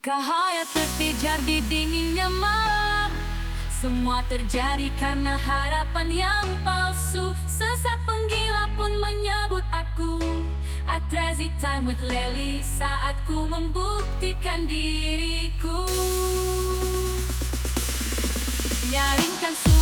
Cahaya terpijar di dinginnya malam. Semua terjadi karena harapan yang palsu. Sesak penggila pun menyebut aku. I crazy time with Lely, saat ku membuktikan diriku. Nyaringkan